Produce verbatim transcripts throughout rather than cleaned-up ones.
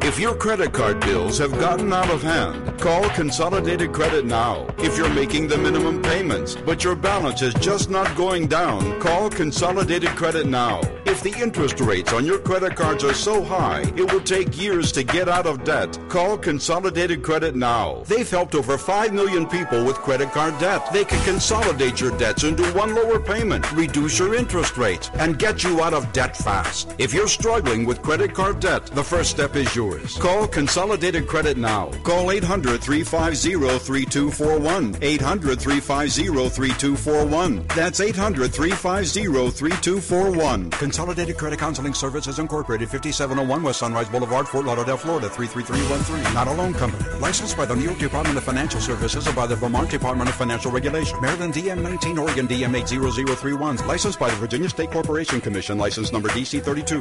If your credit card bills have gotten out of hand, call Consolidated Credit now. If you're making the minimum payments, but your balance is just not going down, call Consolidated Credit now. If the interest rates on your credit cards are so high, it will take years to get out of debt, call Consolidated Credit now. They've helped over five million people with credit card debt. They can consolidate your debts into one lower payment, reduce your interest rates, and get you out of debt fast. If you're struggling with credit card debt, the first step is yours. Call Consolidated Credit now. Call eight hundred, three five zero, three two four one. eight hundred, three five zero, three two four one. That's eight hundred, three five zero, three two four one. Consolidated Credit Counseling Services Incorporated, fifty-seven oh one West Sunrise Boulevard, Fort Lauderdale, Florida, three three three one three. Not a loan company. Licensed by the New York Department of Financial Services or by the Vermont Department of Financial Regulation. Maryland D M nineteen, Oregon D M eight zero zero three one. Licensed by the Virginia State Corporation Commission. License number D C thirty-two.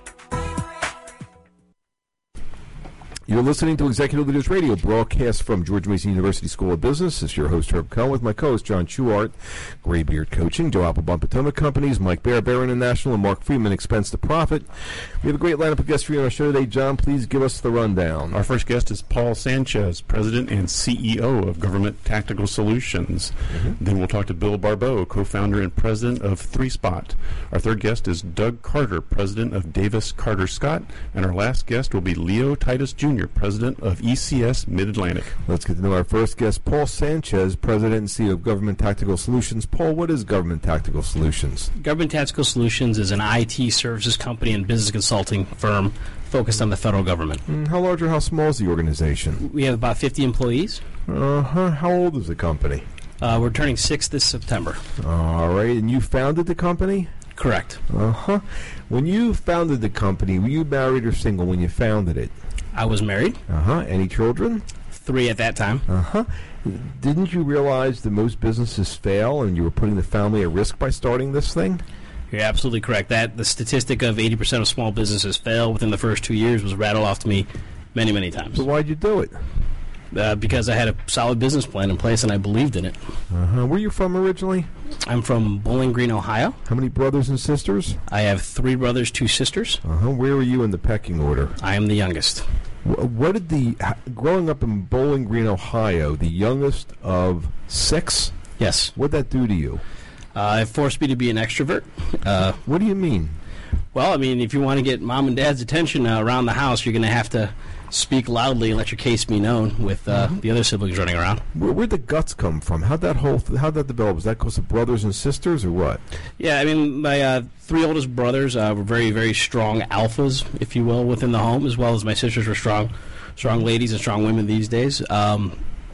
You're listening to Executive Leaders Radio, broadcast from George Mason University School of Business. This is your host, Herb Cohen, with my co-host, John Schuart, Graybeard Coaching, Joe Applebaum, Potomac Companies, Mike Bear, Bear International, and Mark Freeman, Expense to Profit. We have a great lineup of guests for you on our show today. John, please give us the rundown. Our first guest is Paul Sanchez, President and C E O of Government Tactical Solutions. Mm-hmm. Then we'll talk to Bill Barbeau, co-founder and president of Three Spot. Our third guest is Doug Carter, president of Davis Carter Scott. And our last guest will be Leo Titus Junior, president of E C S Mid-Atlantic. Let's get to know our first guest, Paul Sanchez, president and C E O of Government Tactical Solutions. Paul, what is Government Tactical Solutions? Government Tactical Solutions is an I T services company and business consulting firm focused on the federal government. Mm, how large or how small is the organization? We have about fifty employees. Uh-huh. How old is the company? Uh, we're turning six this September. All right. And you founded the company? Correct. Uh-huh. When you founded the company, were you married or single when you founded it? I was married. Uh-huh. Any children? Three at that time. Uh-huh. Didn't you realize that most businesses fail and you were putting the family at risk by starting this thing? You're absolutely correct. That the statistic of eighty percent of small businesses fail within the first two years was rattled off to me many, many times. So why'd you do it? Uh, because I had a solid business plan in place and I believed in it. Uh-huh. Where are you from originally? I'm from Bowling Green, Ohio. How many brothers and sisters? I have three brothers, two sisters. Uh-huh. Where are you in the pecking order? I am the youngest. What did the, growing up in Bowling Green, Ohio, the youngest of six? Yes. What'd that do to you? Uh, it forced me to be an extrovert. Uh, what do you mean? Well, I mean, if you want to get mom and dad's attention uh, around the house, you're going to have to speak loudly and let your case be known with uh, mm-hmm. the other siblings running around. Where, where'd the guts come from? How'd that whole th- how'd that develop? Was that because of brothers and sisters or what? Yeah, I mean, my uh, three oldest brothers uh, were very, very strong alphas, if you will, within the home, as well as my sisters were strong, strong ladies and strong women these days. Um,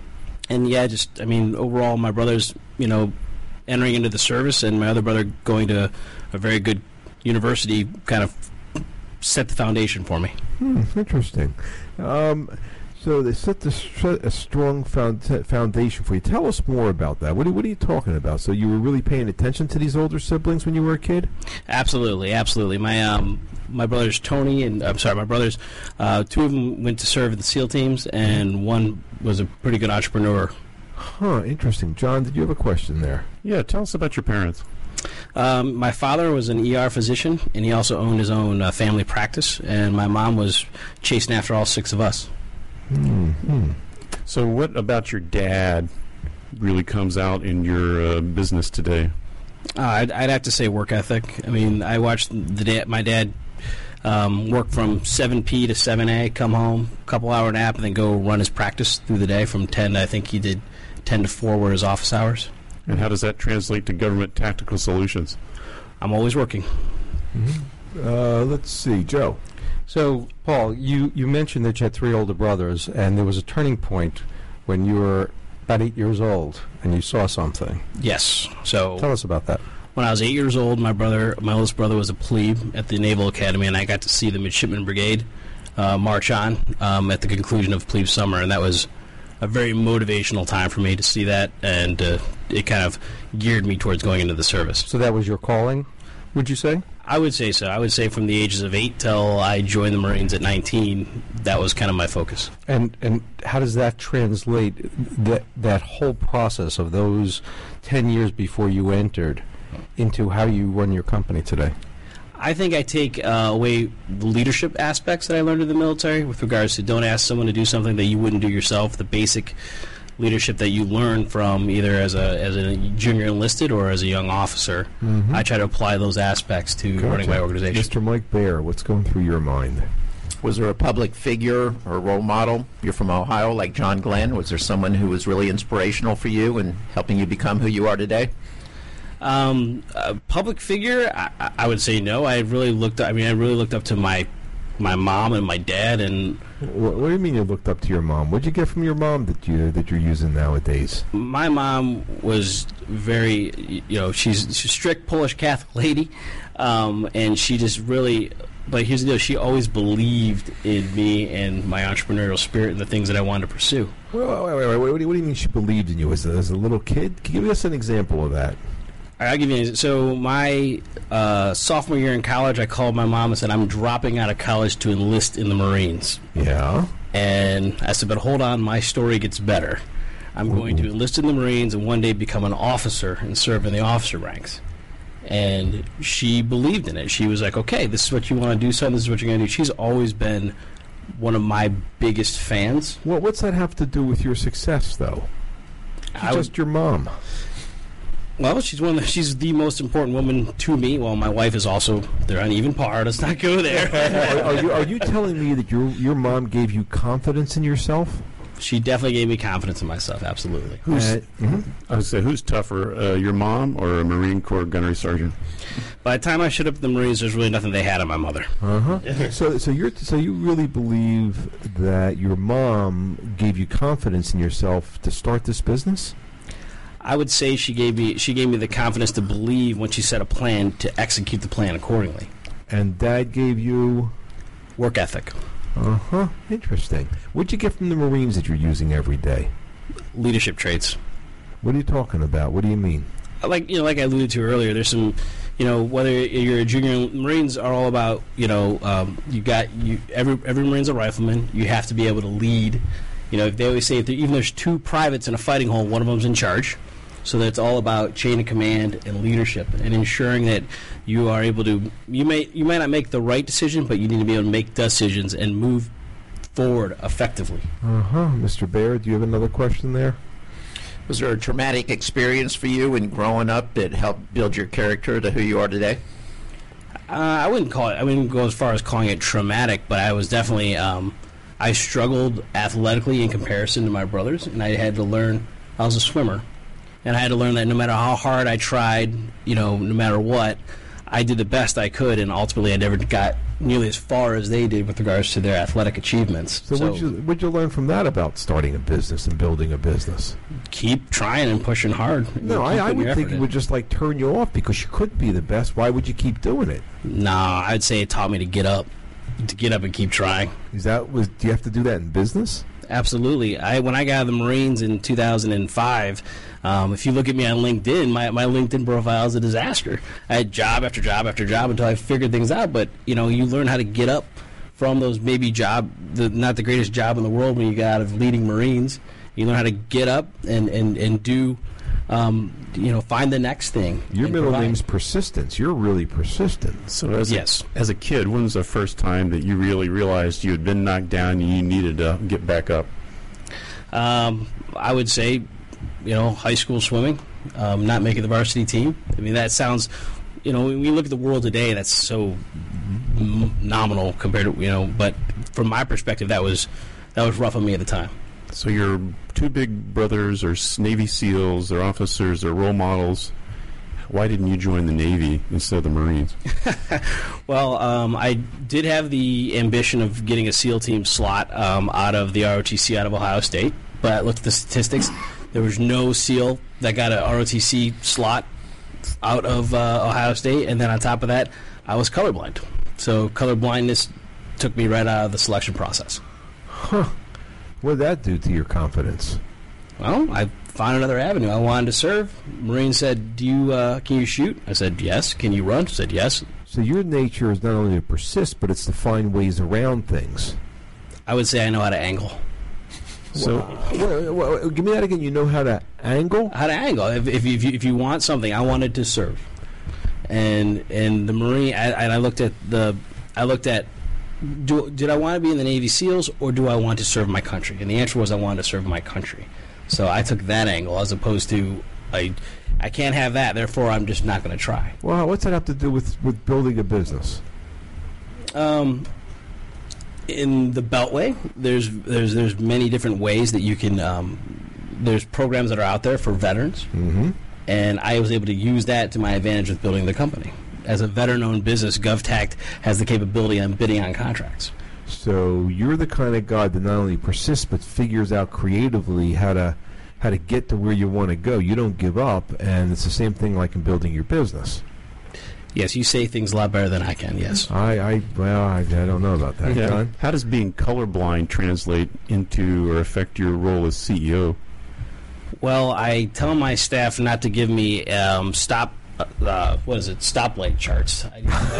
and yeah, just I mean, overall, my brothers, you know, entering into the service, and my other brother going to a very good university, kind of set the foundation for me. Hmm, interesting. Um, so they set the, a strong found, foundation for you. Tell us more about that. What are, what are you talking about? So you were really paying attention to these older siblings when you were a kid? Absolutely, absolutely. My um, my brothers Tony and I'm sorry, my brothers, uh, two of them went to serve in the SEAL teams, and one was a pretty good entrepreneur. Huh, interesting. John, did you have a question there? Yeah, tell us about your parents. Um, my father was an E R physician, and he also owned his own uh, family practice, and my mom was chasing after all six of us. Mm-hmm. So what about your dad really comes out in your uh, business today? Uh, I'd, I'd have to say work ethic. I mean, I watched the da- my dad um, work from seven p to seven a, come home, couple hour nap, and then go run his practice through the day from ten to, I think he did ten to four were his office hours. And how does that translate to Government Tactical Solutions? I'm always working. Mm-hmm. Uh, let's see, Joe. So, Paul, you, you mentioned that you had three older brothers, and there was a turning point when you were about eight years old, and you saw something. Yes. So tell us about that. When I was eight years old, my brother, my oldest brother, was a plebe at the Naval Academy, and I got to see the Midshipman Brigade uh, march on um, at the conclusion of plebe summer, and that was a very motivational time for me to see that, and uh, it kind of geared me towards going into the service. So that was your calling, would you say? I would say so. I would say from the ages of eight till I joined the Marines at nineteen, that was kind of my focus. And and how does that translate, that that whole process of those ten years before you entered, into how you run your company today? I think I take uh, away the leadership aspects that I learned in the military with regards to don't ask someone to do something that you wouldn't do yourself. The basic leadership that you learn from either as a as a junior enlisted or as a young officer. Mm-hmm. I try to apply those aspects to gotcha. running my organization. Mister Mike Baer, what's going through your mind? Was there a public figure or role model? You're from Ohio, like John Glenn. Was there someone who was really inspirational for you and helping you become who you are today? Um, a public figure, I, I would say no. I really looked. I mean, I really looked up to my my mom and my dad. And what, what do you mean you looked up to your mom? What did you get from your mom that you that you're using nowadays? My mom was very, you know, she's, she's a strict Polish Catholic lady, um, and she just really. But here's the deal: she always believed in me and my entrepreneurial spirit and the things that I wanted to pursue. Well, wait, wait, wait, what, do you, what do you mean she believed in you as a, as a little kid? Can you give us an example of that? All right, I'll give you an, so my uh, sophomore year in college, I called my mom and said, I'm dropping out of college to enlist in the Marines. Yeah. And I said, but hold on, my story gets better. I'm Ooh. going to enlist in the Marines and one day become an officer and serve in the officer ranks. And she believed in it. She was like, okay, this is what you want to do, son. This is what you're going to do. She's always been one of my biggest fans. Well, what's that have to do with your success, though? She's I just would, your mom. Well, she's one. Of the, she's the most important woman to me. Well, my wife is also. They're on even par. Let's not go there. are, are, you, are you telling me that your your mom gave you confidence in yourself? She definitely gave me confidence in myself. Absolutely. Who's, uh, mm-hmm. I would say, who's tougher, uh, your mom or a Marine Corps gunnery sergeant? By the time I showed up at the Marines, there's really nothing they had on my mother. Uh huh. so, so you're so you really believe that your mom gave you confidence in yourself to start this business? I would say she gave me she gave me the confidence to believe when she set a plan to execute the plan accordingly. And Dad gave you work ethic. Uh huh. Interesting. What'd you get from the Marines that you're using every day? Leadership traits. What are you talking about? What do you mean? Like you know, like I alluded to earlier, there's some, you know, whether you're a junior, Marines are all about, you know, um, you got you every every Marine's a rifleman. You have to be able to lead. You know, they always say if there, even there's two privates in a fighting hole, one of them's in charge. So that it's all about chain of command and leadership and ensuring that you are able to. You may you might not make the right decision, but you need to be able to make decisions and move forward effectively. Uh huh. Mister Baer, do you have another question there? Was there a traumatic experience for you in growing up that helped build your character to who you are today? Uh, I wouldn't call it. I wouldn't go as far as calling it traumatic, but I was definitely. Um, I struggled athletically in comparison to my brothers, and I had to learn. I was a swimmer. And I had to learn that no matter how hard I tried, you know, no matter what, I did the best I could, and ultimately I never got nearly as far as they did with regards to their athletic achievements. So, so what'd you, what'd you learn from that about starting a business and building a business? Keep trying and pushing hard. No, I, I would think it would just like turn you off because you could be the best. Why would you keep doing it? Nah, I'd say it taught me to get up, to get up and keep trying. Is that was? Do you have to do that in business? Absolutely. I when I got out of the Marines in two thousand five, um, if you look at me on LinkedIn, my, my LinkedIn profile is a disaster. I had job after job after job until I figured things out. But, you know, you learn how to get up from those maybe job, the, not the greatest job in the world when you got out of leading Marines. You learn how to get up and, and, and do, um, you know, find the next thing. Your middle provide. name's persistence. You're really persistent. So as yes. a, as a kid, when was the first time that you really realized you had been knocked down and you needed to get back up? Um, I would say, you know, high school swimming, um, not making the varsity team. I mean, that sounds, you know, when we look at the world today, that's so m- nominal compared to, you know, but from my perspective, that was that was rough on me at the time. So your two big brothers are Navy SEALs, they're officers, they're role models. Why didn't you join the Navy instead of the Marines? Well, um, I did have the ambition of getting a SEAL team slot um, out of the R O T C out of Ohio State, but I looked at the statistics. There was no SEAL that got an R O T C slot out of uh, Ohio State, and then on top of that, I was colorblind. So color blindness took me right out of the selection process. Huh. What did that do to your confidence? Well, I found another avenue. I wanted to serve. Marine said, "Do you uh, can you shoot?" I said, "Yes." "Can you run?" I said, "Yes." So your nature is not only to persist, but it's to find ways around things. I would say I know how to angle. So, well, well, give me that again. You know how to angle? How to angle. If if, if, you, if you want something, I wanted to serve. and and the Marine. I, and I looked at the, I looked at, do, did I want to be in the Navy SEALs or do I want to serve my country? And the answer was I wanted to serve my country. So I took that angle as opposed to I, I can't have that. Therefore, I'm just not going to try. Well, what's that have to do with, with building a business? Um, in the Beltway, there's there's there's many different ways that you can. Um, there's programs that are out there for veterans, mm-hmm. and I was able to use that to my advantage with building the company. As a veteran-owned business, GovTact has the capability on bidding on contracts. So you're the kind of guy that not only persists but figures out creatively how to how to get to where you want to go. You don't give up, and it's the same thing like in building your business. Yes, you say things a lot better than I can, yes. I, I well, I, I don't know about that. Yeah. John? How does being colorblind translate into or affect your role as C E O? Well, I tell my staff not to give me um, stop, uh, what is it, stoplight charts. I,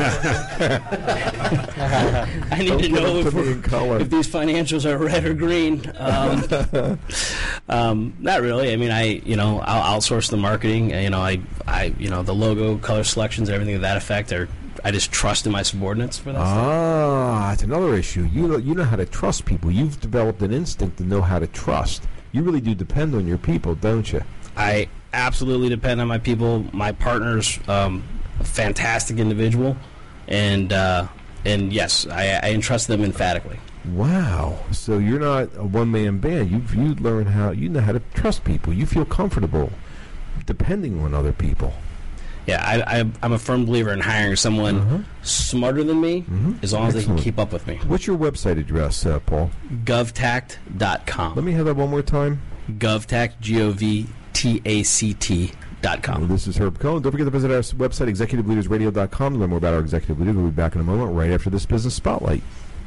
I need Don't to get know them if, to me in color. if these financials are red or green. Um, um, not really. I mean, I you know I'll outsource the marketing. You know, I I you know the logo, color selections, everything of that effect. Are I just trust in my subordinates for that stuff. Ah, that's another issue. You know, you know how to trust people. You've developed an instinct to know how to trust. You really do depend on your people, don't you? I absolutely depend on my people. My partner's um, a fantastic individual, and uh, and yes, I, I entrust them emphatically. Wow. So you're not a one-man band. You've you learn how you know how to trust people. You feel comfortable depending on other people. Yeah, I, I, I'm a firm believer in hiring someone Uh-huh. smarter than me, Mhm. as long as they Excellent. can keep up with me. What's your website address, uh, Paul? govtact dot com. Let me have that one more time. GovTact, G O V T A C T dot Well, com. this is Herb Cohen. Don't forget to visit our s- website, executive leaders radio dot com, to learn more about our executive leader. We'll be back in a moment, right after this business spotlight.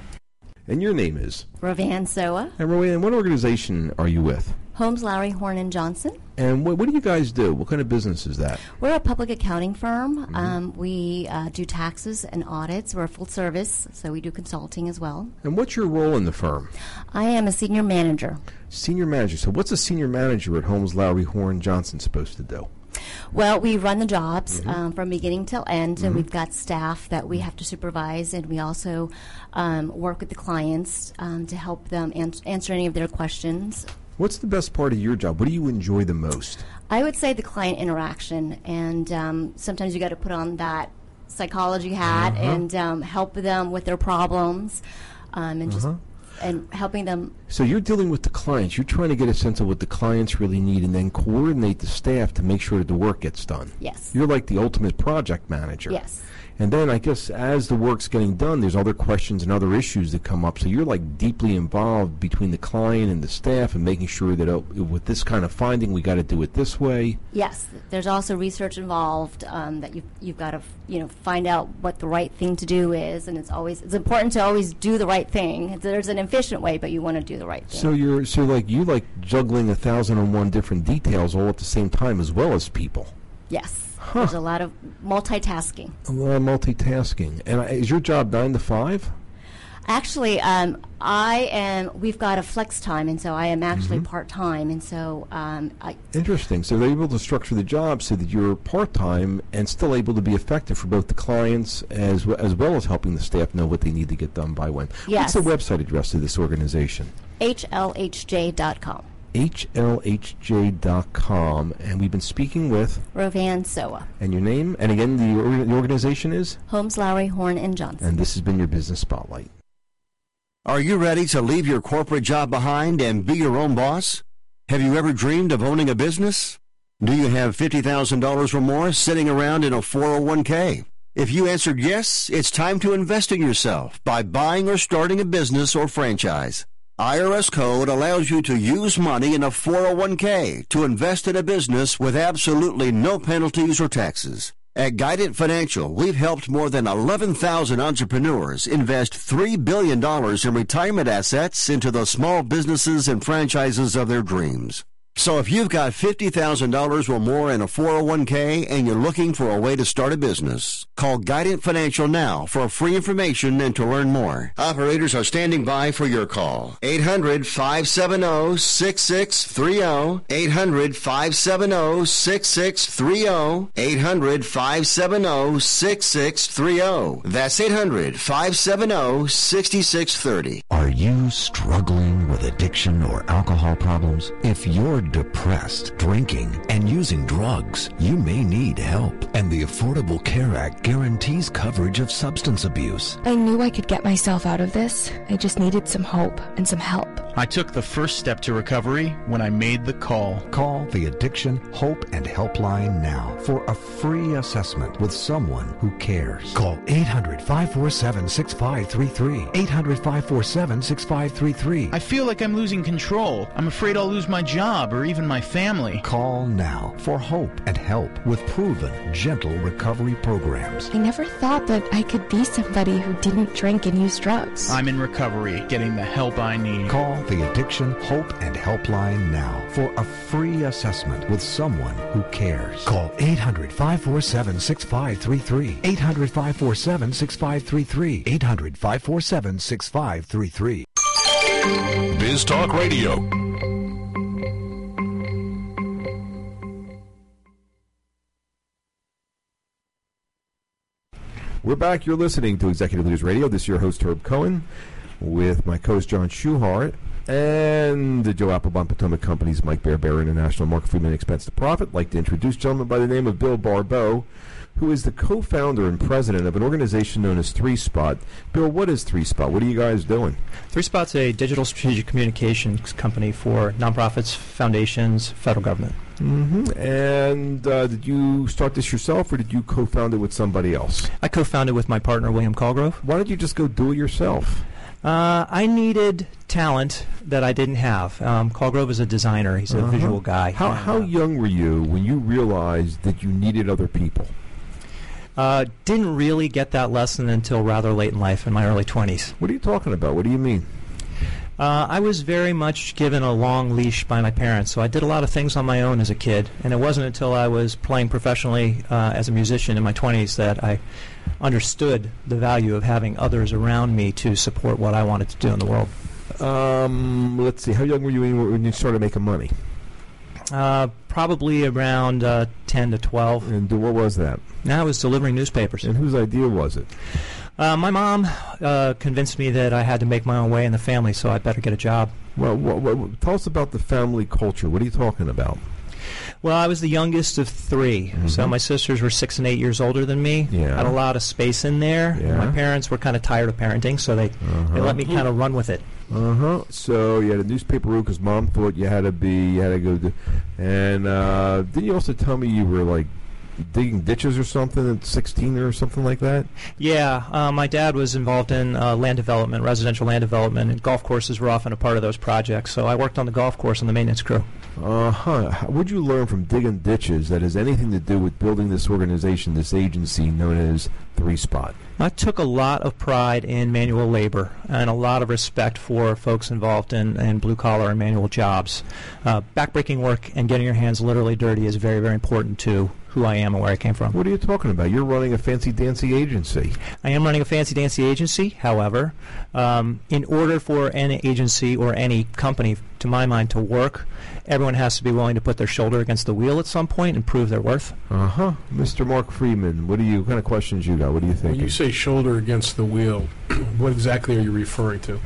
And your name is? Rovan Soa, And Rowan, what organization are you with? Holmes, Lowry, Horn, and Johnson. And what, what do you guys do? What kind of business is that? We're a public accounting firm. Mm-hmm. Um, we uh, do taxes and audits. We're a full service, so we do consulting as well. And what's your role in the firm? I am a senior manager. Senior manager. So what's a senior manager at Holmes, Lowry, Horn, Johnson supposed to do? Well, we run the jobs Mm-hmm. um, from beginning till end, and we've got staff that we have to supervise, and we also um, work with the clients um, to help them ans- answer any of their questions. What's the best part of your job? What do you enjoy the most? I would say the client interaction, and um, sometimes you got to put on that psychology hat Uh-huh. and um, help them with their problems, um, and Uh-huh. just and helping them. So you're dealing with the clients. You're trying to get a sense of what the clients really need and then coordinate the staff to make sure that the work gets done. Yes. You're like the ultimate project manager. Yes. And then I guess as the work's getting done, there's other questions and other issues that come up. So you're like deeply involved between the client and the staff and making sure that oh, with this kind of finding, we got to do it this way. Yes, there's also research involved um, that you you've got to you know find out what the right thing to do is, and it's always it's important to always do the right thing. There's an efficient way, but you want to do the right thing. So you're so like you like juggling a thousand and one different details all at the same time as well as people. Yes, Huh. there's a lot of multitasking. A lot of multitasking. And uh, is your job nine to five? Actually, um, I am. We've got a flex time, and so I am actually Mm-hmm. part time, and so um, I, Interesting. So they're able to structure the job so that you're part-time and still able to be effective for both the clients as, w- as well as helping the staff know what they need to get done by when. Yes. What's the website address of this organization? H L H J dot com. H L H J dot com. And we've been speaking with, Rovan Soa, and your name, and again, the, or- the organization is? Holmes, Lowry, Horn, and Johnson. And this has been your Business Spotlight. Are you ready to leave your corporate job behind and be your own boss? Have you ever dreamed of owning a business? Do you have fifty thousand dollars or more sitting around in a four oh one k? If you answered yes, it's time to invest in yourself by buying or starting a business or franchise. I R S Code allows you to use money in a four oh one k to invest in a business with absolutely no penalties or taxes. At Guidant Financial, we've helped more than eleven thousand entrepreneurs invest three billion dollars in retirement assets into the small businesses and franchises of their dreams. So if you've got fifty thousand dollars or more in a four oh one k and you're looking for a way to start a business, call Guidant Financial now for free information and to learn more. Operators are standing by for your call. eight hundred, five seven zero, six six three zero. eight hundred, five seven zero, six six three zero. eight hundred, five seven zero, six six three zero. That's eight hundred, five seven zero, six six three zero. Are you struggling with addiction or alcohol problems? If you're depressed, drinking, and using drugs, you may need help. And the Affordable Care Act guarantees coverage of substance abuse. I knew I could get myself out of this. I just needed some hope and some help. I took the first step to recovery when I made the call. Call the Addiction, Hope, and Helpline now for a free assessment with someone who cares. Call eight hundred, five four seven, six five three three. eight hundred, five four seven, six five three three. I feel like I'm losing control. I'm afraid I'll lose my job or even my family. Call now for hope and help with proven, gentle recovery programs. I never thought that I could be somebody who didn't drink and use drugs. I'm in recovery, getting the help I need. Call the Addiction, Hope, and Helpline now for a free assessment with someone who cares. Call eight hundred, five four seven, six five three three. eight hundred, five four seven, six five three three. eight hundred, five four seven, six five three three. Biz Talk Radio. We're back. You're listening to Executive Leaders Radio. This is your host, Herb Cohen, with my co-host, John Schuhart, and the Joe Applebaum Potomac Company's Mike Bear, International, Mark Freeman, Expense to Profit. I'd like to introduce a gentleman by the name of Bill Barbeau, who is the co-founder and president of an organization known as Three Spot. Bill, what is Three Spot? What are you guys doing? Three Spot's a digital strategic communications company for nonprofits, foundations, federal government. Mm-hmm. And uh, did you start this yourself, or did you co-found it with somebody else? I co-founded with my partner, William Colgrove. Why don't you just go do it yourself? Uh, I needed talent that I didn't have. Um, Colgrove is a designer. He's a uh-huh. visual guy. How, and, how uh, young were you when you realized that you needed other people? Uh, didn't really get that lesson until rather late in life, in my early twenties. What are you talking about? What do you mean? Uh, I was very much given a long leash by my parents, so I did a lot of things on my own as a kid. And it wasn't until I was playing professionally uh, as a musician in my twenties that I understood the value of having others around me to support what I wanted to do in the world. Um, let's see. How young were you when you, when you started making money? Uh, probably around uh, ten to twelve. And what was that? I was delivering newspapers. And whose idea was it? Uh, my mom uh, convinced me that I had to make my own way in the family, so I'd better get a job. Well, what, what, tell us about the family culture. What are you talking about? Well, I was the youngest of three, mm-hmm. so my sisters were six and eight years older than me. Yeah. Had a lot of space in there. Yeah. My parents were kind of tired of parenting, so they, uh-huh. they let me kind of run with it. Uh-huh. So you had a newspaper route because Mom thought you had to be, you had to go to, and uh, didn't you also tell me you were like digging ditches or something at sixteen or something like that? Yeah, uh, my dad was involved in uh, land development, residential land development, and golf courses were often a part of those projects. So I worked on the golf course on the maintenance crew. Uh-huh. What did you learn from digging ditches that has anything to do with building this organization, this agency known as Three Spot? I took a lot of pride in manual labor and a lot of respect for folks involved in, in blue-collar and manual jobs. Uh, backbreaking work and getting your hands literally dirty is very, very important to who I am and where I came from. What are you talking about? You're running a fancy-dancy agency. I am running a fancy-dancy agency. However, um, in order for any agency or any company, to my mind, to work, everyone has to be willing to put their shoulder against the wheel at some point and prove their worth. Uh-huh. Mister Mark Freeman, what do you, what kind of questions you got? What do you think? When you say shoulder against the wheel, what exactly are you referring to?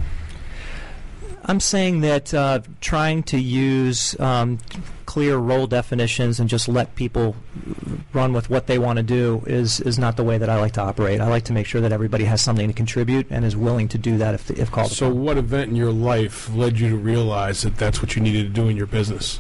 I'm saying that uh, trying to use um, clear role definitions and just let people run with what they want to do is, is not the way that I like to operate. I like to make sure that everybody has something to contribute and is willing to do that if, if called so upon. So what event in your life led you to realize that that's what you needed to do in your business?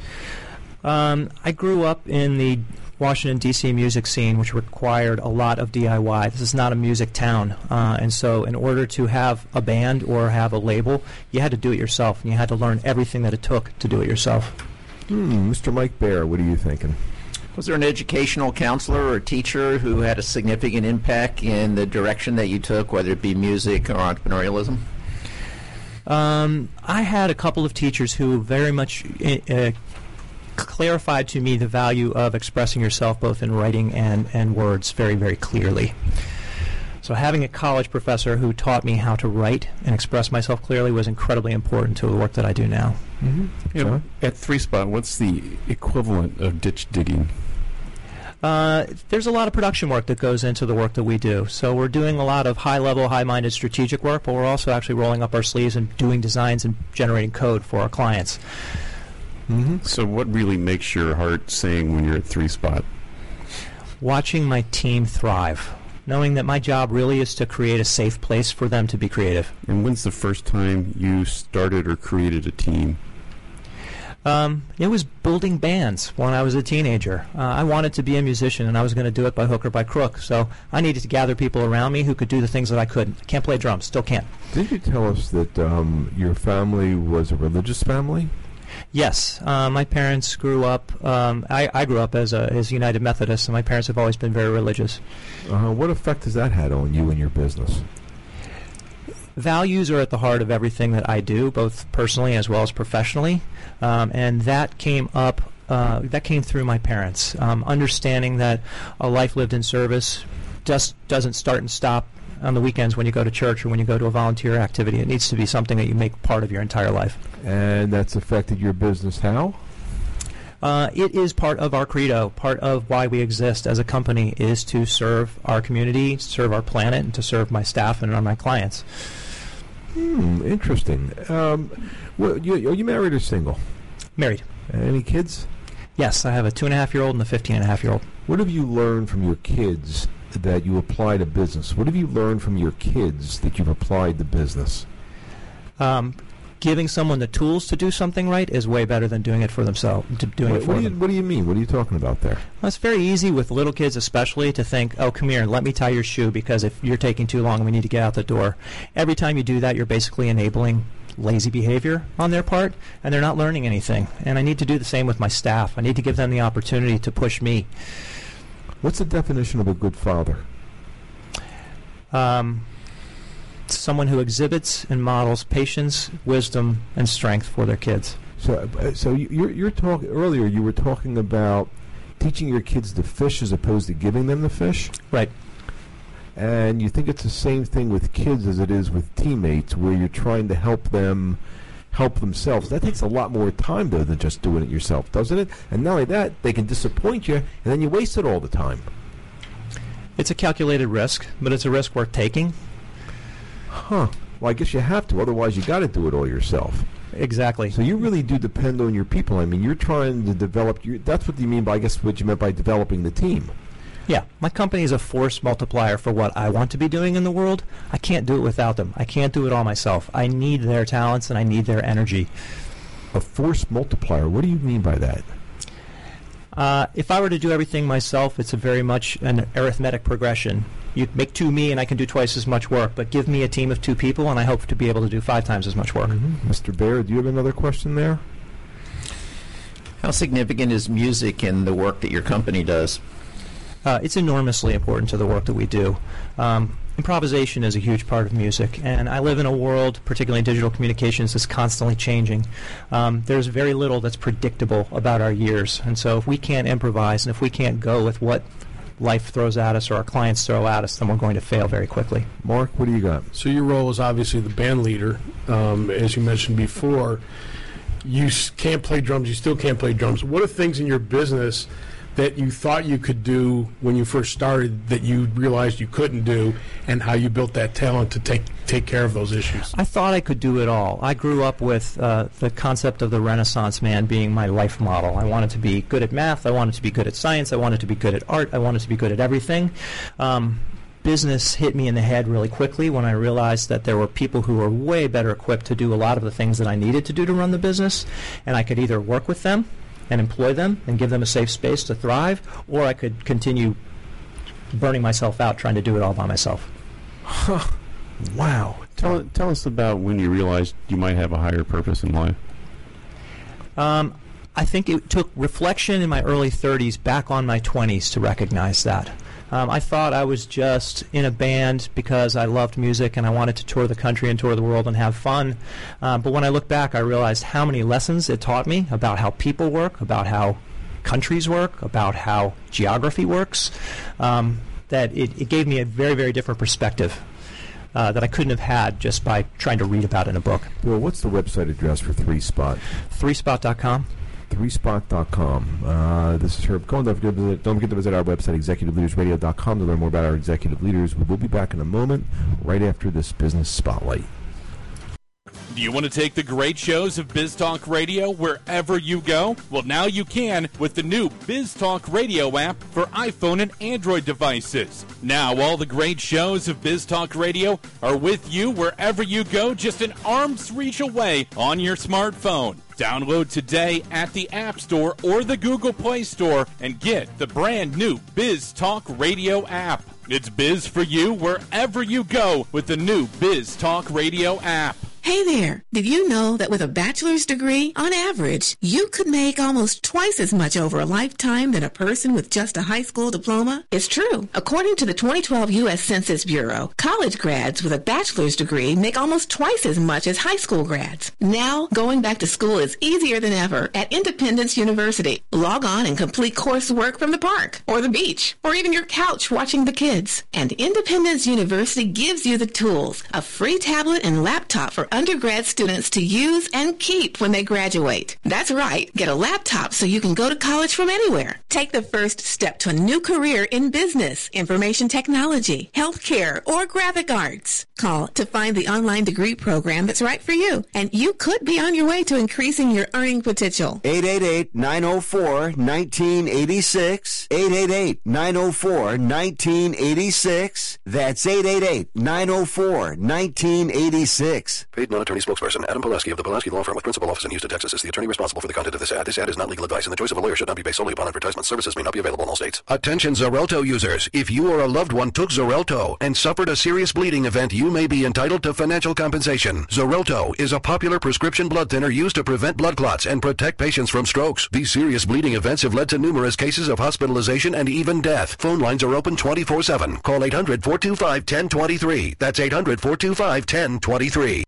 Um, I grew up in the Washington, D C music scene, which required a lot of D I Y. This is not a music town. Uh, and so in order to have a band or have a label, you had to do it yourself, and you had to learn everything that it took to do it yourself. Hmm, Mister Mike Bear, what are you thinking? Was there an educational counselor or teacher who had a significant impact in the direction that you took, whether it be music or entrepreneurialism? Um, I had a couple of teachers who very much uh, clarified to me the value of expressing yourself both in writing and, and words very, very clearly. So having a college professor who taught me how to write and express myself clearly was incredibly important to the work that I do now. Mm-hmm. You know, at Three Spot, what's the equivalent of ditch digging? Uh, there's a lot of production work that goes into the work that we do. So we're doing a lot of high-level, high-minded strategic work, but we're also actually rolling up our sleeves and doing designs and generating code for our clients. Mm-hmm. So what really makes your heart sing when you're at Three Spot? Watching my team thrive. Knowing that my job really is to create a safe place for them to be creative. And when's the first time you started or created a team? Um, it was building bands when I was a teenager. Uh, I wanted to be a musician, and I was going to do it by hook or by crook. So I needed to gather people around me who could do the things that I couldn't. I can't play drums, still can't. Did you tell us that um, your family was a religious family? Yes, uh, my parents grew up. Um, I, I grew up as a as United Methodist, and my parents have always been very religious. Uh, what effect has that had on you and your business? Values are at the heart of everything that I do, both personally as well as professionally, um, and that came up. Uh, that came through my parents. Um, understanding that a life lived in service just doesn't start and stop on the weekends when you go to church or when you go to a volunteer activity. It needs to be something that you make part of your entire life. And that's affected your business how? Uh, it is part of our credo. Part of why we exist as a company is to serve our community, serve our planet, and to serve my staff and my clients. Hmm, interesting. Um, well, you, are you married or single? Married. Any kids? Yes, I have a two and a half year old and a fifteen and a half year old. What have you learned from your kids that you apply to business? What have you learned from your kids that you've applied to business? Um, giving someone the tools to do something right is way better than doing it for themselves. Doing what, it for what do them. you, what do you mean? What are you talking about there? Well, it's very easy with little kids especially to think, oh, come here, let me tie your shoe because if you're taking too long, we need to get out the door. Every time you do that, you're basically enabling lazy behavior on their part, and they're not learning anything. And I need to do the same with my staff. I need to give them the opportunity to push me. What's the definition of a good father? Um, someone who exhibits and models patience, wisdom, and strength for their kids. So, uh, so you're you're talking earlier. You were talking about teaching your kids to fish as opposed to giving them the fish, right? And you think it's the same thing with kids as it is with teammates, where you're trying to help them help themselves. That takes a lot more time, though, than just doing it yourself, doesn't it? And not only that, they can disappoint you, and then you waste it all the time. It's a calculated risk, but it's a risk worth taking. Huh. Well, I guess you have to. Otherwise, you got to do it all yourself. Exactly. So you really do depend on your people. I mean, you're trying to develop. Your, that's what you mean by, I guess, what you meant by developing the team. Yeah, my company is a force multiplier for what I want to be doing in the world. I can't do it without them. I can't do it all myself. I need their talents and I need their energy. A force multiplier? What do you mean by that? Uh, if I were to do everything myself, it's a very much an arithmetic progression. You make two me and I can do twice as much work, but give me a team of two people and I hope to be able to do five times as much work. Mm-hmm. Mister Baer, do you have another question there? How significant is music in the work that your company does? Uh, it's enormously important to the work that we do. Um, improvisation is a huge part of music, and I live in a world, particularly in digital communications, that's constantly changing. Um, there's very little that's predictable about our years, and so if we can't improvise and if we can't go with what life throws at us or our clients throw at us, then we're going to fail very quickly. Mark, what do you got? So your role is obviously the band leader. Um, as you mentioned before, you s- can't play drums, you still can't play drums. What are things in your business that you thought you could do when you first started that you realized you couldn't do, and how you built that talent to take take care of those issues? I thought I could do it all. I grew up with uh, the concept of the Renaissance man being my life model. I wanted to be good at math. I wanted to be good at science. I wanted to be good at art. I wanted to be good at everything. Um, business hit me in the head really quickly when I realized that there were people who were way better equipped to do a lot of the things that I needed to do to run the business, and I could either work with them and employ them and give them a safe space to thrive, or I could continue burning myself out trying to do it all by myself. Huh. Wow. Tell, tell us about when you realized you might have a higher purpose in life. Um, I think it took reflection in my early thirties back on my twenties to recognize that. Um, I thought I was just in a band because I loved music and I wanted to tour the country and tour the world and have fun. Uh, but when I look back, I realized how many lessons it taught me about how people work, about how countries work, about how geography works, um, that it, it gave me a very, very different perspective uh, that I couldn't have had just by trying to read about in a book. Well, what's the website address for Three Spot? three spot dot com. three spot dot com. Uh, this is Herb Cohen. Don't forget, to visit, don't forget to visit our website, executive leaders radio dot com, to learn more about our executive leaders. We will be back in a moment, right after this business spotlight. Do you want to take the great shows of Biz Talk Radio wherever you go? Well, now you can with the new Biz Talk Radio app for iPhone and Android devices. Now, all the great shows of Biz Talk Radio are with you wherever you go, just an arm's reach away on your smartphone. Download today at the App Store or the Google Play Store and get the brand new Biz Talk Radio app. It's Biz for you wherever you go with the new Biz Talk Radio app. Hey there! Did you know that with a bachelor's degree, on average, you could make almost twice as much over a lifetime than a person with just a high school diploma? It's true. According to the twenty twelve U S Census Bureau, college grads with a bachelor's degree make almost twice as much as high school grads. Now, going back to school is easier than ever at Independence University. Log on and complete coursework from the park, or the beach, or even your couch watching the kids. And Independence University gives you the tools, a free tablet and laptop for undergrad students to use and keep when they graduate. That's right. Get a laptop so you can go to college from anywhere. Take the first step to a new career in business, information technology, healthcare, or graphic arts. Call to find the online degree program that's right for you, and you could be on your way to increasing your earning potential. eight eight eight, nine oh four, one nine eight six. eight eight eight, nine oh four, one nine eight six. That's eight eight eight, nine oh four, one nine eight six. Paid non-attorney spokesperson Adam Pulaski of the Pulaski Law Firm with principal office in Houston, Texas is the attorney responsible for the content of this ad. This ad is not legal advice, and the choice of a lawyer should not be based solely upon advertisement. Services may not be available in all states. Attention Xarelto users. If you or a loved one took Xarelto and suffered a serious bleeding event, you may be entitled to financial compensation. Xarelto is a popular prescription blood thinner used to prevent blood clots and protect patients from strokes. These serious bleeding events have led to numerous cases of hospitalization and even death. Phone lines are open twenty-four seven. Call eight hundred, four two five, one zero two three. That's eight hundred, four two five, one zero two three.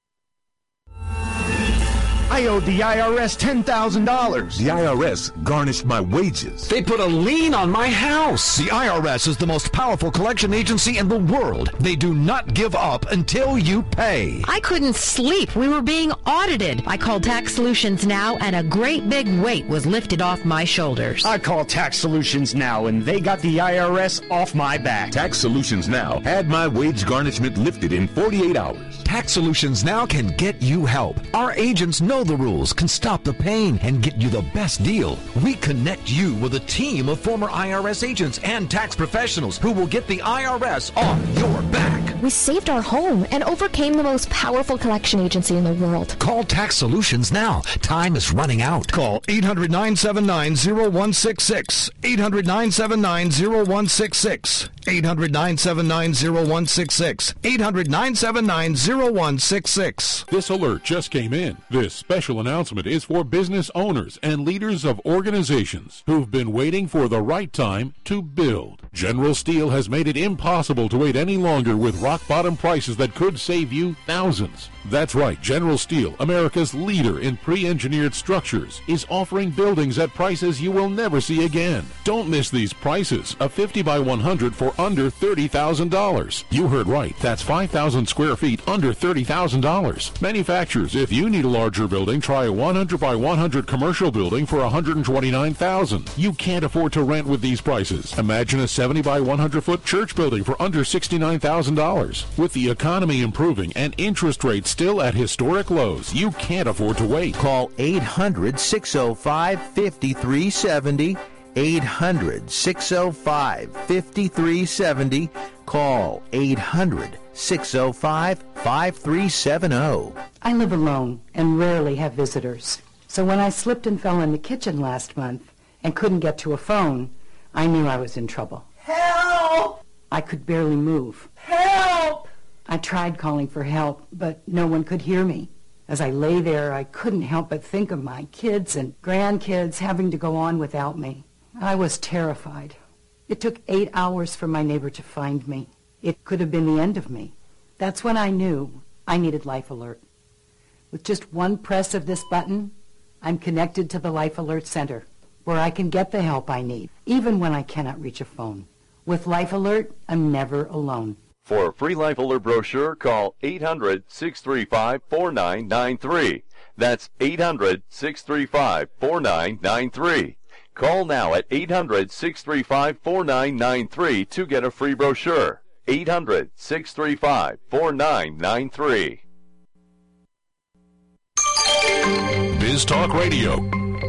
I owed the I R S ten thousand dollars. The I R S garnished my wages. They put a lien on my house. The I R S is the most powerful collection agency in the world. They do not give up until you pay. I couldn't sleep. We were being audited. I called Tax Solutions Now, and a great big weight was lifted off my shoulders. I called Tax Solutions Now, and they got the I R S off my back. Tax Solutions Now had my wage garnishment lifted in forty-eight hours. Tax Solutions Now can get you help. Our agents know the rules, can stop the pain, and get you the best deal. We connect you with a team of former I R S agents and tax professionals who will get the I R S off your back. We saved our home and overcame the most powerful collection agency in the world. Call Tax Solutions now. Time is running out. Call eight hundred, nine seven nine, zero one six six. eight hundred, nine seven nine, zero one six six. eight hundred, nine seven nine, zero one six six. eight hundred, nine seven nine, zero one six six. This alert just came in. This special announcement is for business owners and leaders of organizations who've been waiting for the right time to build. General Steel has made it impossible to wait any longer with rock-bottom prices that could save you thousands. That's right, General Steel, America's leader in pre-engineered structures, is offering buildings at prices you will never see again. Don't miss these prices. A fifty by one hundred for under thirty thousand dollars. You heard right. That's five thousand square feet under thirty thousand dollars. Manufacturers, if you need a larger building, try a one hundred by one hundred commercial building for one hundred twenty-nine thousand dollars. You can't afford to rent with these prices. Imagine a seventy by one hundred foot church building for under sixty-nine thousand dollars. With the economy improving and interest rates still at historic lows, you can't afford to wait. Call eight hundred, six oh five, five three seven oh. eight hundred, six oh five, five three seven oh. Call eight hundred, six oh five, five three seven oh. I live alone and rarely have visitors. So when I slipped and fell in the kitchen last month and couldn't get to a phone, I knew I was in trouble. Help! I could barely move. Help! I tried calling for help, but no one could hear me. As I lay there, I couldn't help but think of my kids and grandkids having to go on without me. I was terrified. It took eight hours for my neighbor to find me. It could have been the end of me. That's when I knew I needed Life Alert. With just one press of this button, I'm connected to the Life Alert Center, where I can get the help I need, even when I cannot reach a phone. With Life Alert, I'm never alone. For a free Life Alert brochure, call eight hundred, six three five, four nine nine three. That's eight hundred, six three five, four nine nine three. Call now at eight hundred, six three five, four nine nine three to get a free brochure. eight hundred, six three five, four nine nine three. Biz Talk Radio.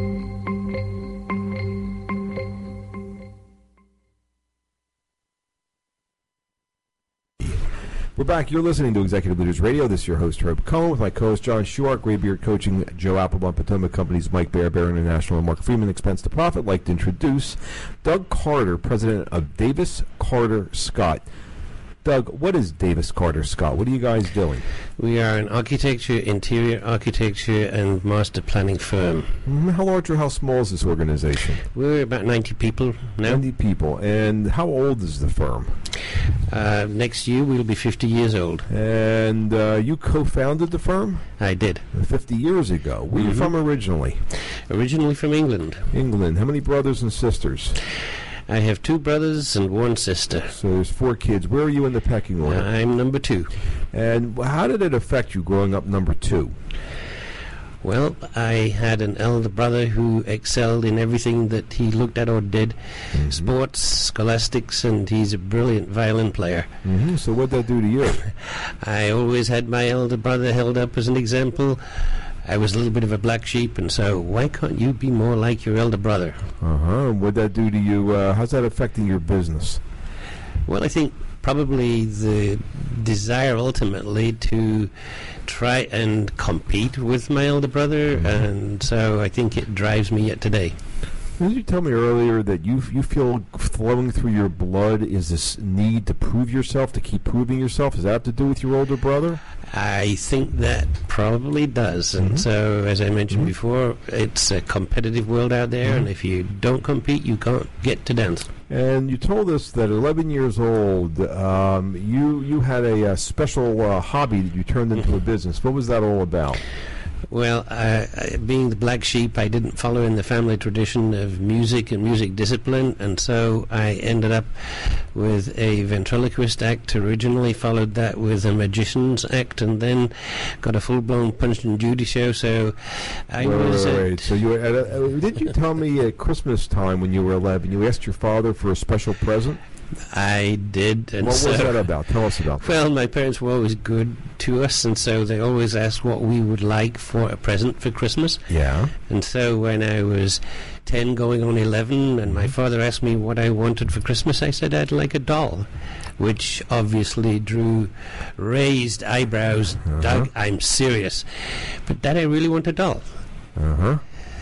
We're back. You're listening to Executive Leaders Radio. This is your host, Herb Cohen, with my co-host, John Schuart, Graybeard Coaching, Joe Applebaum, Potomac Companies, Mike Bear, Bear International, and Mark Freeman, Expense to Profit. I'd like to introduce Doug Carter, president of Davis Carter Scott. Doug, what is Davis Carter Scott? What are you guys doing? We are an architecture, interior architecture, and master planning firm. Mm-hmm. How large or how small is this organization? We're about ninety people now. ninety people. And how old is the firm? Uh, next year we'll be fifty years old. And uh, you co-founded the firm? I did. fifty years ago. Where are you Mhm. from originally? Originally from England. England. How many brothers and sisters? I have two brothers and one sister. So there's four kids. Where are you in the pecking order? I'm number two. And how did it affect you growing up number two? Well, I had an elder brother who excelled in everything that he looked at or did. Mm-hmm. Sports, scholastics, and he's a brilliant violin player. Mm-hmm. So what did that do to you? I always had my elder brother held up as an example. I was a little bit of a black sheep, and so why can't you be more like your elder brother? Uh-huh. What did that do to you? Uh, how's that affecting your business? Well, I think probably the desire ultimately to try and compete with my elder brother, mm-hmm. and so I think it drives me yet today. Did you tell me earlier that you you feel flowing through your blood is this need to prove yourself, to keep proving yourself? Does that have to do with your older brother? I think that probably does. And mm-hmm. so, as I mentioned mm-hmm. before, it's a competitive world out there, mm-hmm. and if you don't compete, you can't get to dance. And you told us that at eleven years old, um, you, you had a, a special uh, hobby that you turned into a business. What was that all about? Well, uh, being the black sheep, I didn't follow in the family tradition of music and music discipline, and so I ended up with a ventriloquist act. Originally followed that with a magician's act, and then got a full-blown Punch and Judy show. So I wait, was. Wait, wait, wait. So you were at a, uh, did you tell me at Christmas time when you were eleven, you asked your father for a special present? I did. And what so, was that about? Tell us about that. Well, my parents were always good to us, and so they always asked what we would like for a present for Christmas. Yeah. And so when I was ten going on eleven, and my father asked me what I wanted for Christmas, I said I'd like a doll, which obviously drew raised eyebrows. Uh-huh. Doug, I'm serious. But Dad, I really want a doll. Uh-huh.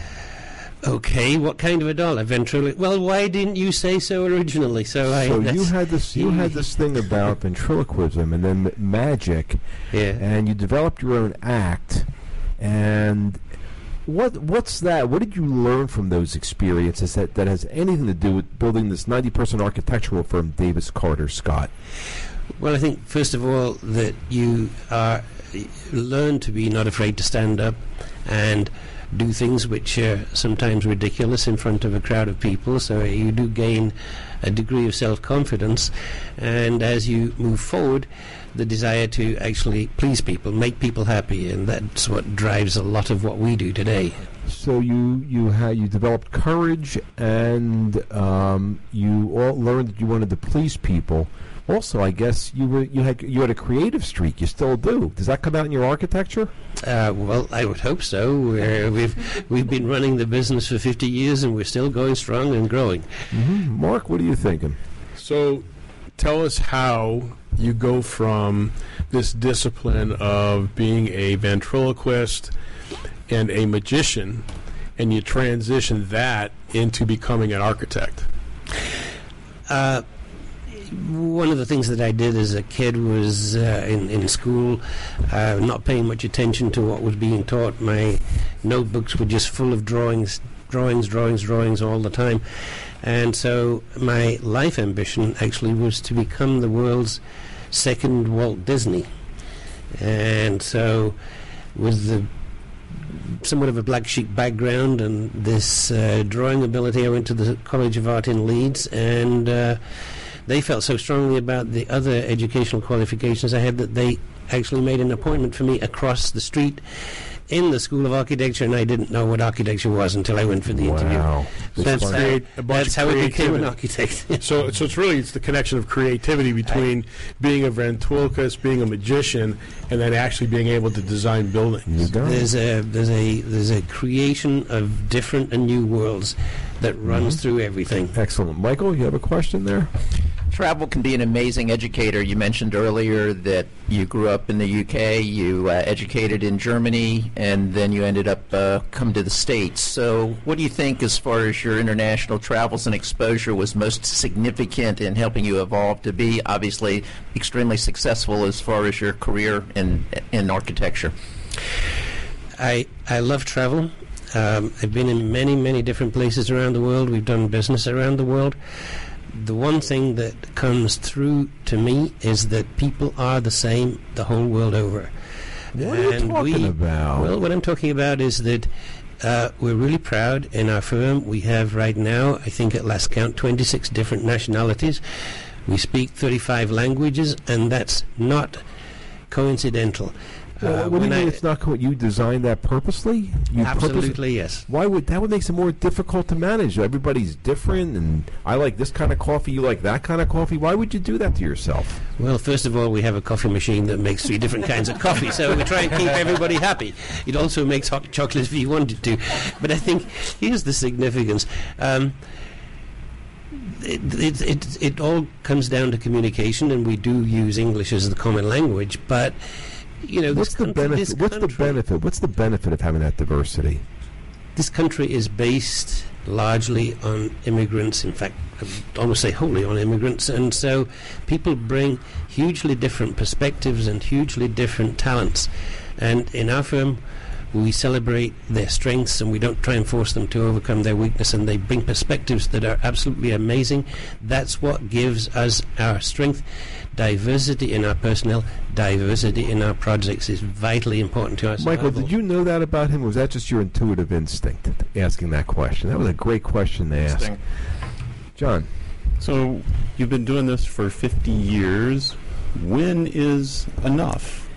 Okay, what kind of a doll? A ventriloquist? Well, why didn't you say so originally? So, I. So you had this. You had this thing about ventriloquism and then magic, yeah. And you developed your own act. And what what's that? What did you learn from those experiences that, that has anything to do with building this ninety-person architectural firm, Davis Carter Scott? Well, I think first of all that you are learn to be not afraid to stand up and do things which are sometimes ridiculous in front of a crowd of people, so you do gain a degree of self-confidence, and as you move forward, the desire to actually please people, make people happy, and that's what drives a lot of what we do today. So you you had you developed courage, and um, you all learned that you wanted to please people. Also, I guess you were you had you had a creative streak. You still do. Does that come out in your architecture? Uh, well, I would hope so. We're, we've we've been running the business for fifty years, and we're still going strong and growing. Mm-hmm. Mark, what are you thinking? So, tell us how you go from this discipline of being a ventriloquist and a magician, and you transition that into becoming an architect. Uh, One of the things that I did as a kid was uh, in, in school, uh, not paying much attention to what was being taught. My notebooks were just full of drawings, drawings, drawings, drawings all the time. And so my life ambition actually was to become the world's second Walt Disney. And so with the somewhat of a black sheep background and this uh, drawing ability, I went to the College of Art in Leeds, and uh, they felt so strongly about the other educational qualifications I had that they actually made an appointment for me across the street in the School of Architecture, and I didn't know what architecture was until I went for the Wow. interview. That's how, Create a bunch that's of how I became an creativity. architect. so, so it's really it's the connection of creativity between being a ventriloquist, being a magician, and then actually being able to design buildings. There's a there's a there's a creation of different and new worlds that runs Mhm. through everything. Excellent. Michael, you have a question there? Travel can be an amazing educator. You mentioned earlier that you grew up in the U K, you uh, educated in Germany, and then you ended up uh, come to the States. So what do you think, as far as your international travels and exposure, was most significant in helping you evolve to be obviously extremely successful as far as your career in, in architecture? I I love travel. Um, I've been in many, many different places around the world. We've done business around the world. The one thing that comes through to me is that people are the same the whole world over. What are you And talking we, about? Well, what I'm talking about is that uh, we're really proud in our firm. We have right now, I think at last count, twenty-six different nationalities. We speak thirty-five languages, and that's not coincidental. Well, Uh, what do you when mean I- it's not? Co- you designed that purposely? You Absolutely, yes. Why would that would make it more difficult to manage? Everybody's different, and I like this kind of coffee. You like that kind of coffee. Why would you do that to yourself? Well, first of all, we have a coffee machine that makes three different kinds of coffee, so we try and keep everybody happy. It also makes hot chocolate if you wanted to. But I think here's the significance. Um, it, it, it, it all comes down to communication, and we do use English as the common language, but you know, What's this the country, benefit? this What's the country- benefit? What's the benefit of having that diversity? This country is based largely on immigrants, in fact, I would almost say wholly on immigrants, and so people bring hugely different perspectives and hugely different talents. And in our firm, we celebrate their strengths and we don't try and force them to overcome their weakness, and they bring perspectives that are absolutely amazing. That's what gives us our strength. Diversity in our personnel, diversity in our projects is vitally important to us. Michael, did you know that about him, or was that just your intuitive instinct asking that question? That was a great question to ask. Interesting. John. So you've been doing this for fifty years. When is enough?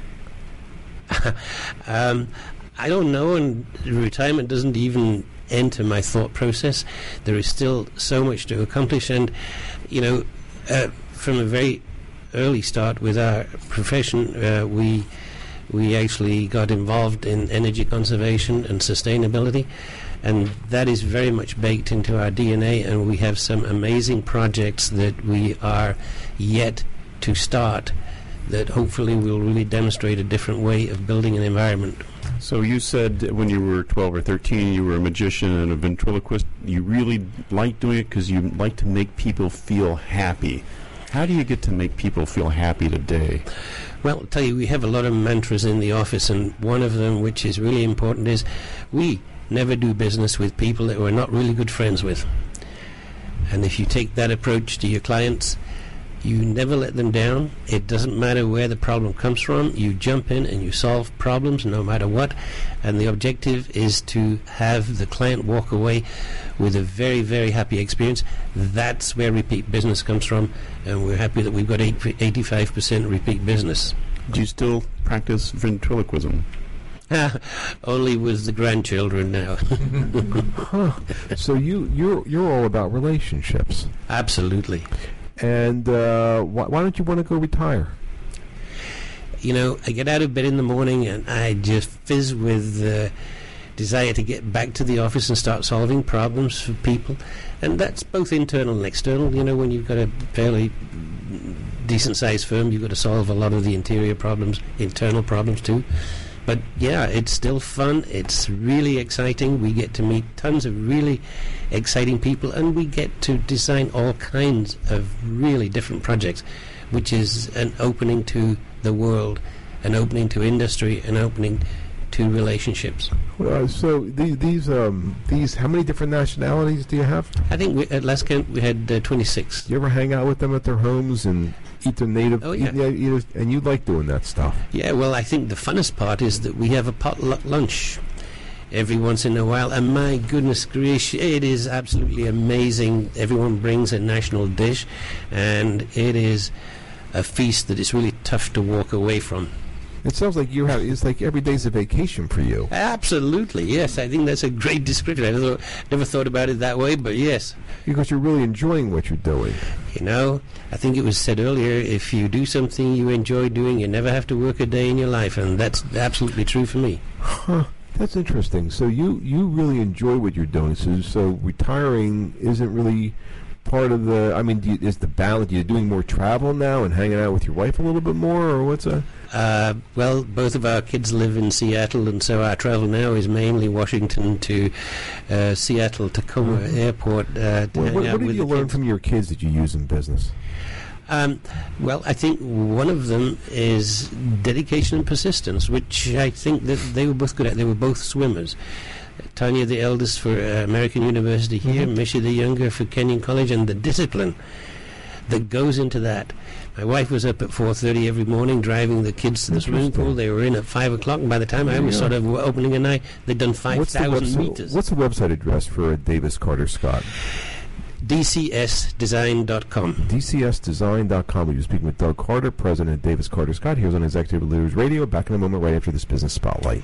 um, I don't know, and retirement doesn't even enter my thought process. There is still so much to accomplish, and, you know, uh, from a very early start with our profession, uh, we we actually got involved in energy conservation and sustainability, and that is very much baked into our D N A, and we have some amazing projects that we are yet to start that hopefully will really demonstrate a different way of building an environment. So you said when you were twelve or thirteen, you were a magician and a ventriloquist. You really liked doing it because you like to make people feel happy. How do you get to make people feel happy today? Well, I'll tell you, we have a lot of mantras in the office, and one of them, which is really important, is we never do business with people that we're not really good friends with. And if you take that approach to your clients, you never let them down. It doesn't matter where the problem comes from. You jump in and you solve problems no matter what. And the objective is to have the client walk away with a very, very happy experience. That's where repeat business comes from. And we're happy that we've got eighty-five percent repeat business. Do you still practice ventriloquism? Only with the grandchildren now. Huh. So you you're you're all about relationships. Absolutely. And uh, why, why don't you want to go retire? You know, I get out of bed in the morning and I just fizz with the desire to get back to the office and start solving problems for people. And that's both internal and external. You know, when you've got a fairly decent-sized firm, you've got to solve a lot of the interior problems, internal problems too. But yeah, it's still fun. It's really exciting. We get to meet tons of really exciting people, and we get to design all kinds of really different projects, which is an opening to the world, an opening to industry, an opening to relationships. Uh, so these, these, um, these, how many different nationalities do you have? I think we, at last count we had uh, twenty-six. You ever hang out with them at their homes and eat their native? Oh, yeah. Eat, eat, eat, and you like doing that stuff? Yeah, well, I think the funnest part is that we have a potluck lunch every once in a while, and my goodness gracious, it is absolutely amazing. Everyone brings a national dish, and it is a feast that is really tough to walk away from. It sounds like you have. It's like every day's a vacation for you. Absolutely, yes. I think that's a great description. I never, never thought about it that way, but yes. Because you're really enjoying what you're doing. You know, I think it was said earlier, if you do something you enjoy doing, you never have to work a day in your life, and that's absolutely true for me. Huh. That's interesting. So you, you really enjoy what you're doing. So so retiring isn't really part of the. I mean, do you, is the balance? You're doing more travel now and hanging out with your wife a little bit more, or what's a? Uh, well, both of our kids live in Seattle, and so our travel now is mainly Washington to uh, Seattle Tacoma mm-hmm. Airport. Uh, to well, hang what out what did with you the learn kids. from your kids that you use in business? Um, well, I think one of them is dedication and persistence, which I think that they were both good at. They were both swimmers. Tanya, the eldest, for uh, American University here, mm-hmm. Misha, the younger, for Kenyon College, and the discipline that goes into that. My wife was up at four thirty every morning driving the kids to the swimming pool. They were in at five o'clock, and by the time I was sort of opening an eye, they'd done five thousand meters. What's the website address for Davis Carter Scott? D C S design dot com. D C S design dot com. We're speaking with Doug Carter, President of Davis Carter Scott. Here's on Executive Leaders Radio. Back in a moment right after this Business Spotlight.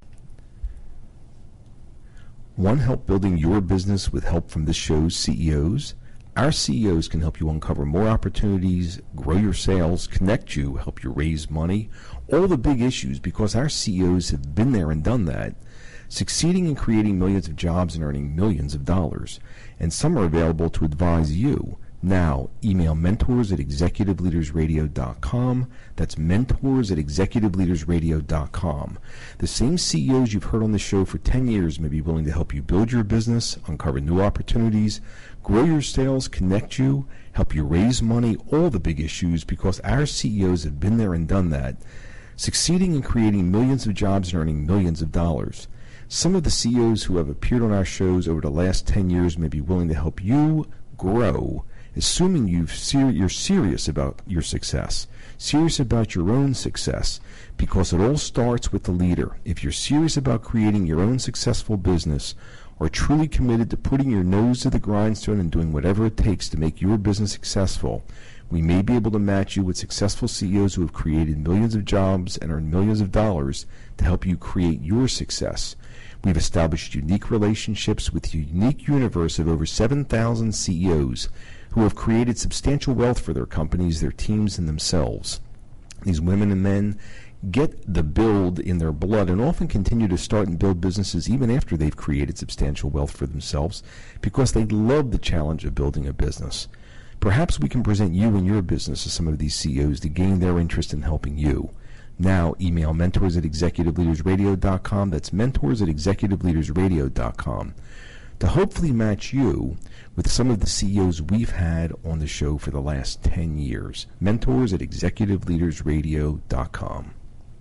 Want help building your business with help from this show's C E Os? Our C E Os can help you uncover more opportunities, grow your sales, connect you, help you raise money, all the big issues, because our C E Os have been there and done that, succeeding in creating millions of jobs and earning millions of dollars. And some are available to advise you. Now, email mentors at executive leaders radio dot com. That's mentors at executive leaders radio dot com. The same C E Os you've heard on the show for ten years may be willing to help you build your business, uncover new opportunities, grow your sales, connect you, help you raise money, all the big issues, because our C E Os have been there and done that, succeeding in creating millions of jobs and earning millions of dollars. Some of the C E Os who have appeared on our shows over the last ten years may be willing to help you grow, assuming you've ser- you're serious about your success, serious about your own success, because it all starts with the leader. If you're serious about creating your own successful business, or truly committed to putting your nose to the grindstone and doing whatever it takes to make your business successful, we may be able to match you with successful C E Os who have created millions of jobs and earned millions of dollars to help you create your success. We've established unique relationships with a unique universe of over seven thousand C E Os who have created substantial wealth for their companies, their teams, and themselves. These women and men get the build in their blood and often continue to start and build businesses even after they've created substantial wealth for themselves because they love the challenge of building a business. Perhaps we can present you and your business to some of these C E Os to gain their interest in helping you. Now, email mentors at executive leaders radio dot com. That's mentors at executive leaders radio dot com. To hopefully match you with some of the C E Os we've had on the show for the last ten years. Mentors at executive leaders radio dot com.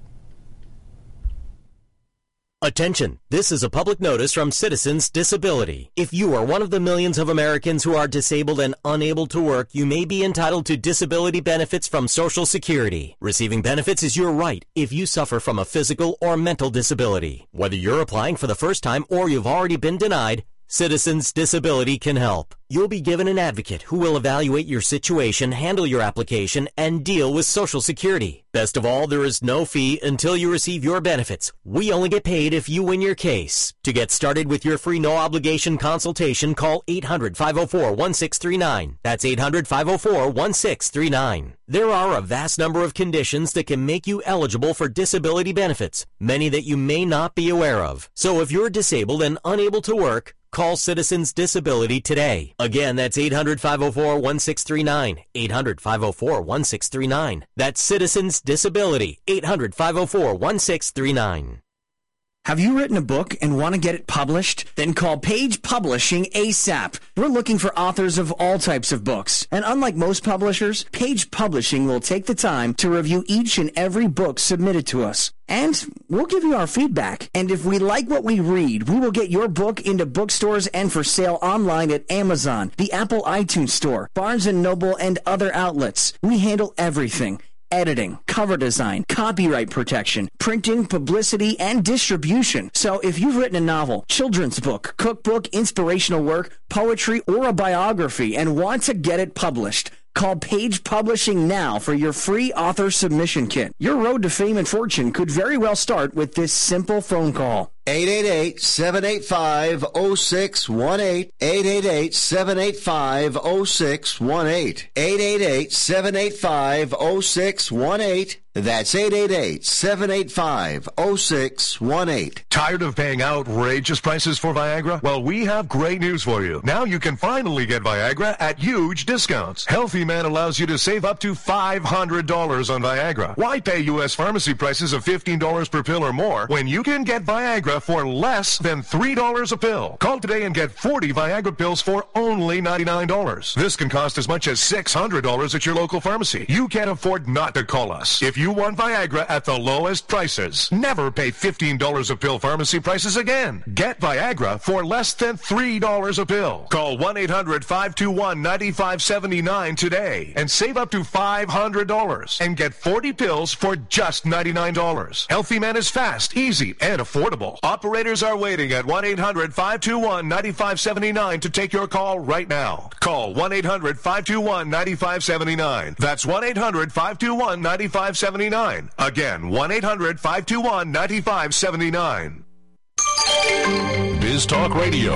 Attention! This is a public notice from Citizens Disability. If you are one of the millions of Americans who are disabled and unable to work, you may be entitled to disability benefits from Social Security. Receiving benefits is your right if you suffer from a physical or mental disability. Whether you're applying for the first time or you've already been denied, Citizens Disability can help. You'll be given an advocate who will evaluate your situation, handle your application, and deal with Social Security. Best of all, there is no fee until you receive your benefits. We only get paid if you win your case. To get started with your free no-obligation consultation, call eight hundred, five oh four, one six three nine. That's eight hundred, five oh four, one six three nine. There are a vast number of conditions that can make you eligible for disability benefits, many that you may not be aware of. So if you're disabled and unable to work, call Citizens Disability today. Again, that's eight hundred, five oh four, one six three nine. eight hundred, five oh four, one six three nine. That's Citizens Disability. eight hundred, five oh four, one six three nine. Have you written a book and want to get it published? Then call Page Publishing ASAP. We're looking for authors of all types of books. And unlike most publishers, Page Publishing will take the time to review each and every book submitted to us. And we'll give you our feedback. And if we like what we read, we will get your book into bookstores and for sale online at Amazon, the Apple iTunes Store, Barnes and Noble, and other outlets. We handle everything. Editing, cover design, copyright protection, printing, publicity, and distribution. So if you've written a novel, children's book, cookbook, inspirational work, poetry, or a biography and want to get it published, call Page Publishing now for your free author submission kit. Your road to fame and fortune could very well start with this simple phone call. eight eight eight, seven eight five, zero six one eight. eight eight eight, seven eight five, zero six one eight. eight eight eight, seven eight five, zero six one eight. That's eight eight eight, seven eight five, zero six one eight. Tired of paying outrageous prices for Viagra? Well, we have great news for you. Now you can finally get Viagra at huge discounts. Healthy Man allows you to save up to five hundred dollars on Viagra. Why pay U S pharmacy prices of fifteen dollars per pill or more when you can get Viagra for less than three dollars a pill? Call today and get forty Viagra pills for only ninety-nine dollars. This can cost as much as six hundred dollars at your local pharmacy. You can't afford not to call us. If you want Viagra at the lowest prices, never pay fifteen dollars a pill pharmacy prices again. Get Viagra for less than three dollars a pill. Call one eight hundred, five two one, nine five seven nine today and save up to five hundred dollars and get forty pills for just ninety-nine dollars. Healthy Man is fast, easy, and affordable. Operators are waiting at one eight hundred, five two one, nine five seven nine to take your call right now. Call one eight hundred, five two one, nine five seven nine. That's one eight hundred, five two one, nine five seven nine. Again, one eight hundred, five two one, nine five seven nine. Biz Talk Radio.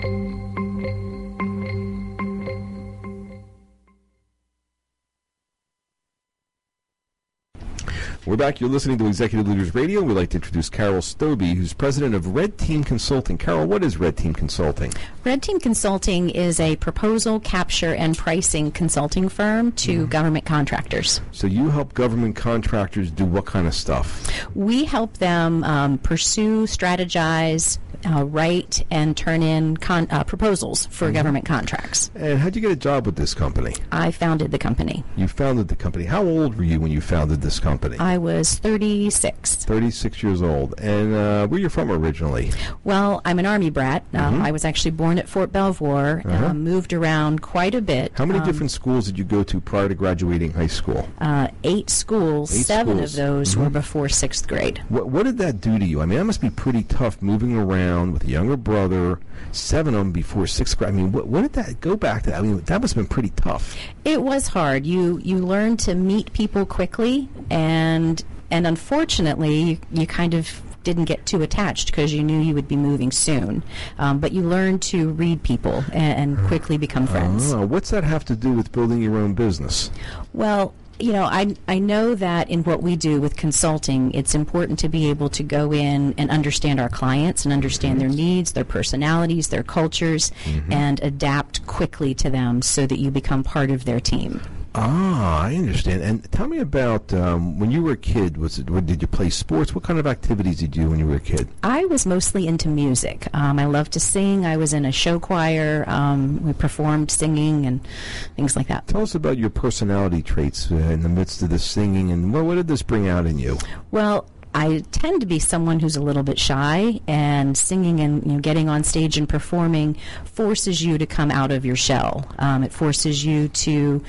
We're back. You're listening to Executive Leaders Radio. We'd like to introduce Carol Stobbe, who's president of Red Team Consulting. Carol, what is Red Team Consulting? Red Team Consulting is a proposal, capture, and pricing consulting firm to mm. government contractors. So you help government contractors do what kind of stuff? We help them um, pursue, strategize, uh, write, and turn in con- uh, proposals for mm-hmm. government contracts. And how'd you get a job with this company? I founded the company. You founded the company. How old were you when you founded this company? I was thirty-six. thirty-six years old. And uh, where are you from originally? Well, I'm an Army brat. Um, mm-hmm. I was actually born at Fort Belvoir, uh-huh. uh, moved around quite a bit. How many um, different schools did you go to prior to graduating high school? Uh, eight schools. Eight Seven schools. of those mm-hmm. were before sixth grade. What, what did that do to you? I mean, that must be pretty tough moving around with a younger brother, seven of them before sixth grade. I mean, what, what did that go back to? I mean, that must have been pretty tough. It was hard. You, you learn to meet people quickly, and and unfortunately, you, you kind of didn't get too attached because you knew you would be moving soon. Um, but you learn to read people and, and quickly become friends. Oh, what's that have to do with building your own business? Well, you know, I I know that in what we do with consulting, it's important to be able to go in and understand our clients and understand mm-hmm. their needs, their personalities, their cultures, mm-hmm. and adapt quickly to them so that you become part of their team. Ah, I understand. And tell me about um, when you were a kid. Was it? What, did you play sports? What kind of activities did you do when you were a kid? I was mostly into music. Um, I loved to sing. I was in a show choir. Um, we performed singing and things like that. Tell us about your personality traits uh, in the midst of this singing, and what, what did this bring out in you? Well, I tend to be someone who's a little bit shy, and singing and you know, getting on stage and performing forces you to come out of your shell. Um, it forces you to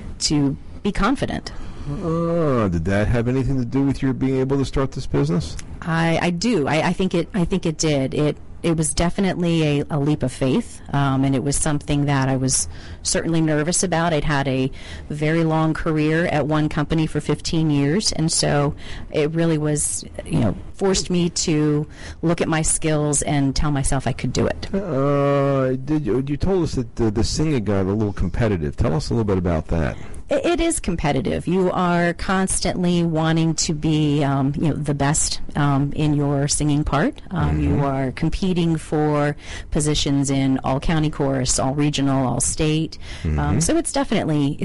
to be confident. Oh, did that have anything to do with your being able to start this business? I, I do. I, I think it. I think it did. It. It was definitely a, a leap of faith, um, and it was something that I was certainly nervous about. I'd had a very long career at one company for fifteen years, and so it really was, you know, forced me to look at my skills and tell myself I could do it. Uh, did you, you told us that the, the singing got a little competitive. Tell us a little bit about that. It, it is competitive. You are constantly wanting to be, um, you know, the best um, in your singing part. Um, mm-hmm. You are competing for positions in all county chorus, all regional, all state. Mm-hmm. Um, so it's definitely it's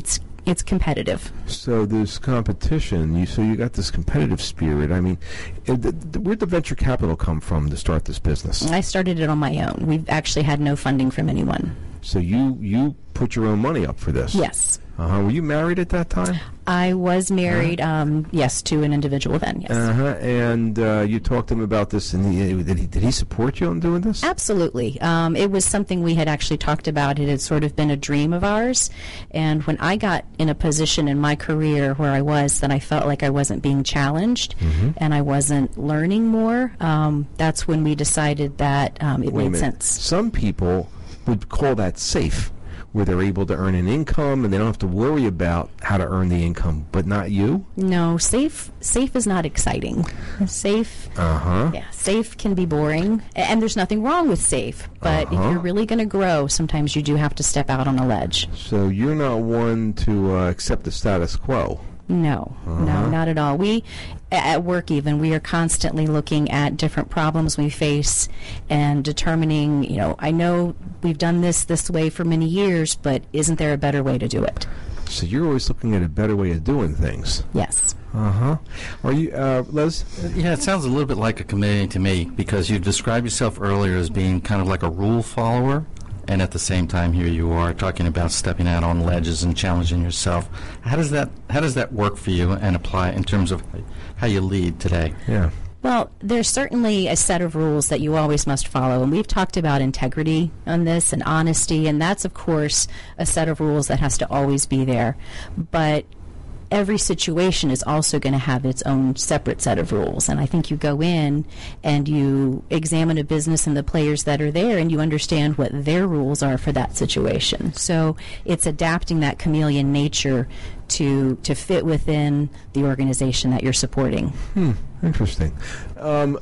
It's competitive. So there's competition. You so you got this competitive spirit. I mean, it, the, the, where'd the venture capital come from to start this business? I started it on my own. We've actually had no funding from anyone. So you you put your own money up for this? Yes. Uh-huh. Were you married at that time? I was married, uh-huh. um, yes, to an individual then, yes. Uh-huh. And uh, you talked to him about this, and he, did, he, did he support you in doing this? Absolutely. Um, it was something we had actually talked about. It had sort of been a dream of ours. And when I got in a position in my career where I was that I felt like I wasn't being challenged mm-hmm. and I wasn't learning more, um, that's when we decided that um, it Wait made a minute. sense. Some people would call that safe, where they're able to earn an income and they don't have to worry about how to earn the income, but not you? No, safe safe is not exciting. Safe, uh-huh. yeah, safe can be boring, and there's nothing wrong with safe, but uh-huh. if you're really going to grow, sometimes you do have to step out on a ledge. So you're not one to uh, accept the status quo? No, uh-huh. no, not at all. We, at work even, we are constantly looking at different problems we face and determining, you know, I know we've done this this way for many years, but isn't there a better way to do it? So you're always looking at a better way of doing things. Yes. Uh-huh. Are you, uh, Les? Yeah, it sounds a little bit like a chameleon to me, because you described yourself earlier as being kind of like a rule follower. And at the same time, here you are talking about stepping out on ledges and challenging yourself. How does that how does that work for you and apply in terms of how you lead today? Yeah. Well, there's certainly a set of rules that you always must follow, and we've talked about integrity on this and honesty, and that's, of course, a set of rules that has to always be there. But every situation is also going to have its own separate set of rules. And I think you go in and you examine a business and the players that are there, and you understand what their rules are for that situation. So it's adapting that chameleon nature to to fit within the organization that you're supporting. Hmm. Interesting. Um,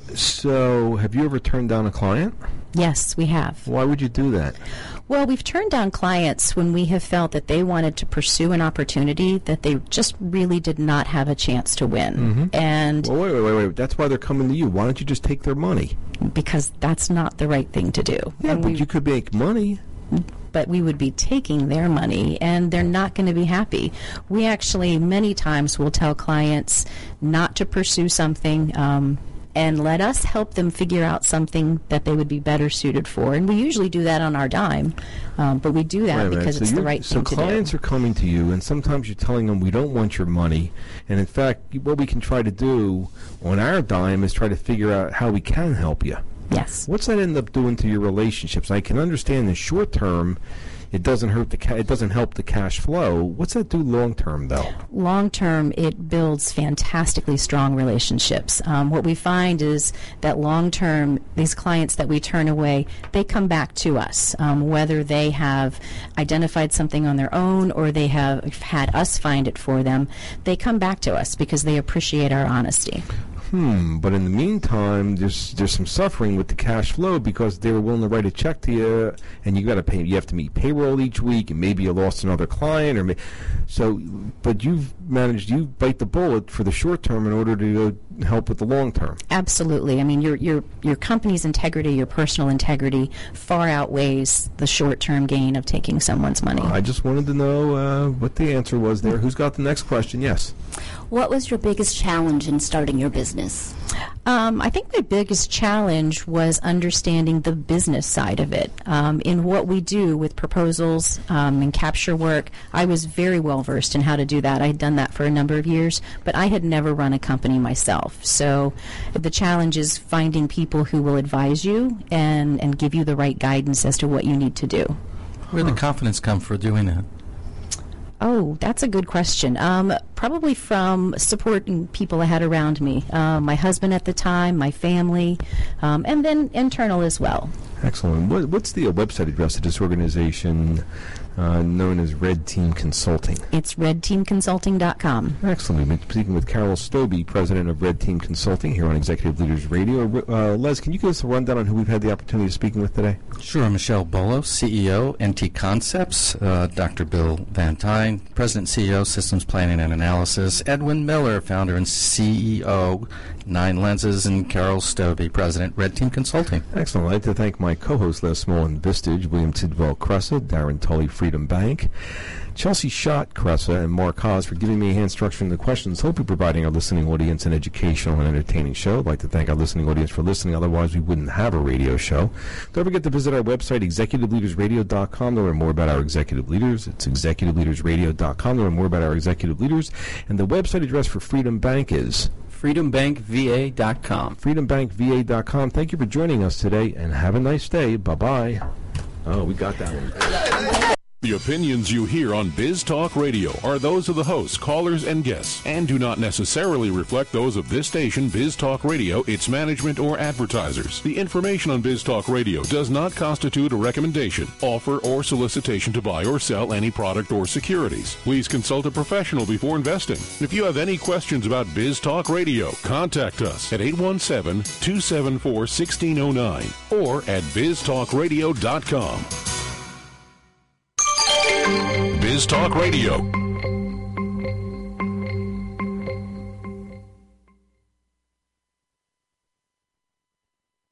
so have you ever turned down a client? Yes, we have. Why would you do that? Well, we've turned down clients when we have felt that they wanted to pursue an opportunity that they just really did not have a chance to win. Mm-hmm. And well, wait, wait, wait, wait. That's why they're coming to you. Why don't you just take their money? Because that's not the right thing to do. Yeah, and but we, you could make money. But we would be taking their money, and they're not going to be happy. We actually, many times, will tell clients not to pursue something, um, and let us help them figure out something that they would be better suited for. And we usually do that on our dime, um, but we do that because so it's the right so thing to do. So clients are coming to you, and sometimes you're telling them, we don't want your money. And in fact, what we can try to do on our dime is try to figure out how we can help you. Yes. What's that end up doing to your relationships? I can understand in the short term, it doesn't hurt the ca- it doesn't help the cash flow. What's that do long term, though? Long term, it builds fantastically strong relationships. Um, what we find is that long term, these clients that we turn away, they come back to us, um, whether they have identified something on their own or they have had us find it for them. They come back to us because they appreciate our honesty. Hmm. But in the meantime, there's there's some suffering with the cash flow because they were willing to write a check to you, and you got to pay. You have to meet payroll each week, and maybe you lost another client, or may, so. But you've managed. You bite the bullet for the short term in order to uh, help with the long term. Absolutely. I mean, your your your company's integrity, your personal integrity, far outweighs the short term gain of taking someone's money. I just wanted to know uh, what the answer was there. Who's got the next question? Yes. What was your biggest challenge in starting your business? Um, I think my biggest challenge was understanding the business side of it. Um, in what we do with proposals um, and capture work, I was very well versed in how to do that. I had done that for a number of years, but I had never run a company myself. So the challenge is finding people who will advise you and, and give you the right guidance as to what you need to do. Where did the confidence come for doing that? Oh, that's a good question. Um, probably from supporting people I had around me. Uh, my husband at the time, my family, um, and then internal as well. Excellent. What, what's the uh, website address of this organization uh, known as Red Team Consulting? It's red team consulting dot com. Excellent. We've been speaking with Carol Stobbe, president of Red Team Consulting, here on Executive Leaders Radio. Uh, Les, can you give us a rundown on who we've had the opportunity of speaking with today? Sure. Michelle Bolo, C E O, N T Concepts. Uh, Doctor Bill Van Tine, president and C E O, Systems Planning and Analysis. Edwin Miller, founder and C E O, Nine Lenses. And Carol Stobbe, president, Red Team Consulting. Excellent. I'd like to thank my co-hosts Les Small and Vistage, William Tidwell Cressa, Darren Tully Free Freedom Bank. Chelsea Schott, Cressa, and Mark Haas for giving me a hand structuring the questions, hopefully providing our listening audience an educational and entertaining show. I'd like to thank our listening audience for listening, otherwise we wouldn't have a radio show. Don't forget to visit our website, executive leaders radio dot com, to learn more about our executive leaders. It's executive leaders radio dot com to learn more about our executive leaders. And the website address for Freedom Bank is freedom bank v a dot com. freedom bank v a dot com. Thank you for joining us today, and have a nice day. Bye-bye. Oh, we got that one. The opinions you hear on Biz Talk Radio are those of the hosts, callers, and guests, and do not necessarily reflect those of this station, Biz Talk Radio, its management, or advertisers. The information on Biz Talk Radio does not constitute a recommendation, offer, or solicitation to buy or sell any product or securities. Please consult a professional before investing. If you have any questions about Biz Talk Radio, contact us at eight one seven, two seven four, one six zero nine or at biz talk radio dot com. Biz Talk Radio.